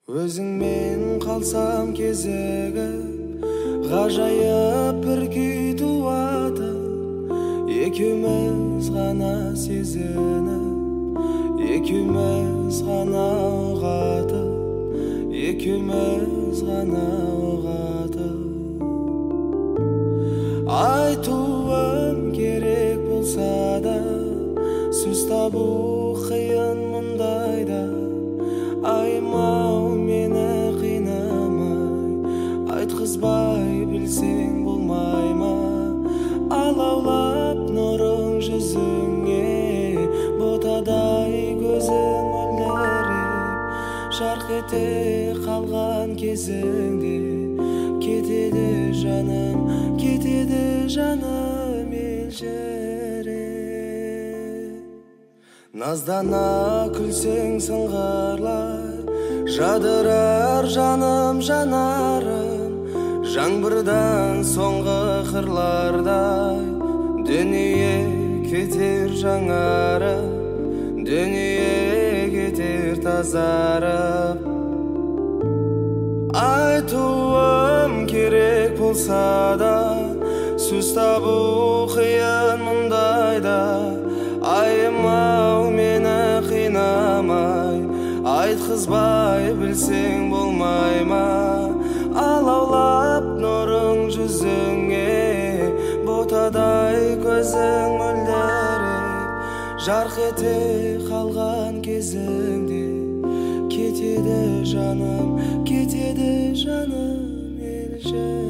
Өзіңмен қалсам кезігіп, ғажайып бір күй туады. Екеуміз ғана сезініп, екеуміз ғана ұғатып, екеуміз ғана ұғатып. Айтуым керек болса да, сөз табу қиын мұндайда. Аймау мені қинамай, айтқызбай білсең болмай ма? Алаулап нұрың жүзіңе, ботадай көзің мөлдіреп, жарқ ете қалған кезіңде кетеді жаным елжіреп. Наздана күлсең сыңғырлай, жадырар жаным жанарым, жаңбырдан соңғы қырлардай. Дүние кетер жаңарып, дүние кетер тазарып. Айтуым керек болса да, сөз табу қиын мұндайда. Айым-ау мені қинамай, айтқызбай білсең болмай ма? Алаулап нұрың жүзіңе, ботадай көзің мөлдіреп, жарқ ете қалған кезіңде кетеді жаным елжіреп.